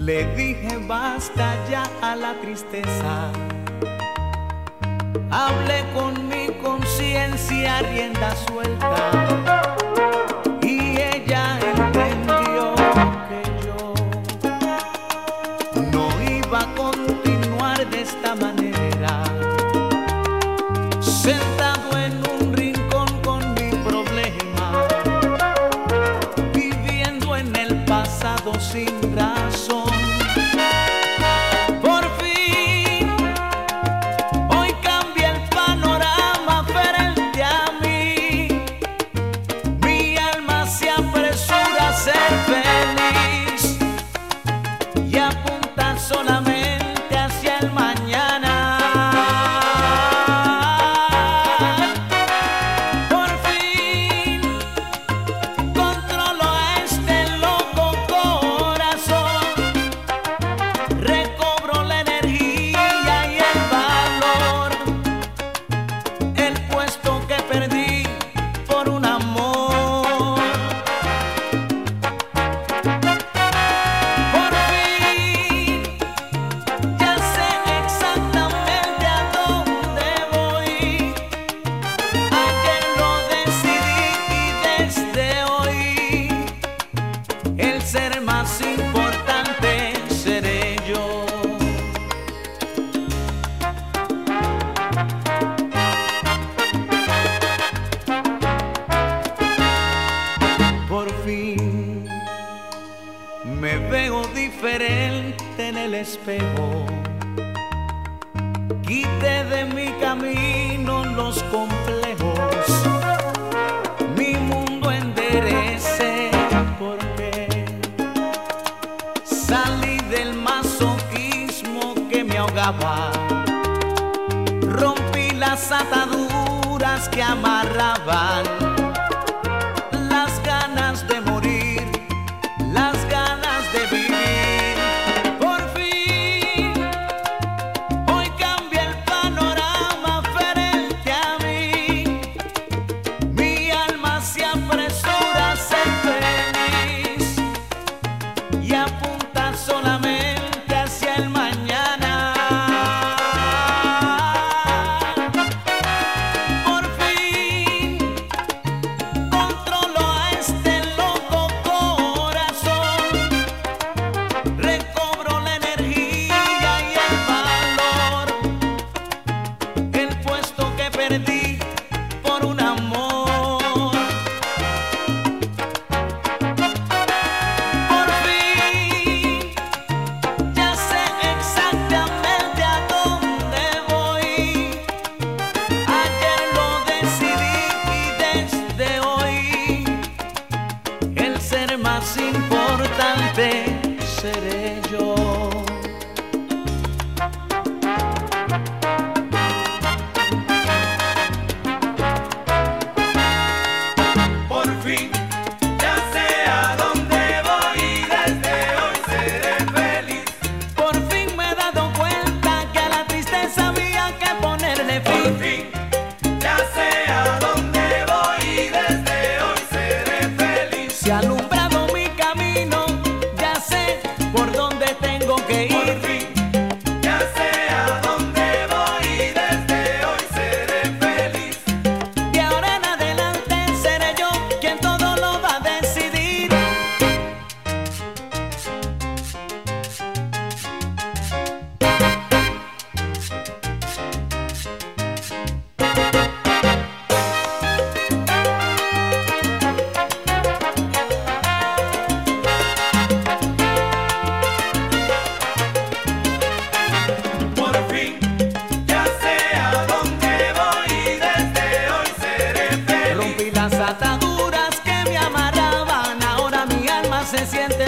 Le dije basta ya a la tristeza. Hablé con mi conciencia rienda suelta y ella entendió que yo no iba a continuar de esta manera, sentado en un rincón con mi problema, viviendo en el pasado sin razón. Solamente hacia el mañana. Por fin controlo a este loco corazón, recobro la energía y el valor, el puesto que perdí por un amor. Ser más importante seré yo. Por fin me veo diferente en el espejo. Quité de mi camino los complejos, mi mundo enderecé. Salí del masoquismo que me ahogaba, rompí las ataduras que amarraban, las ganas de morir, las ganas de vivir. Por fin, hoy cambia el panorama frente a mí, mi alma se apresura a ser feliz y apunta solamente hacia el mañana. Por fin controlo a este loco corazón, recobro la energía y el valor, el puesto que perdí por un amor. Más importante seré yo. Por fin ya sé a dónde voy y desde hoy seré feliz. Por fin me he dado cuenta que a la tristeza había que ponerle fin. Por fin ya sé a dónde voy y desde hoy seré feliz. Se alumbra por dónde tengo que ir. Por fin ya sé a dónde voy y desde hoy seré feliz. De ahora en adelante seré yo quien todo lo va a decidir. Ataduras que me amarraban, ahora mi alma se siente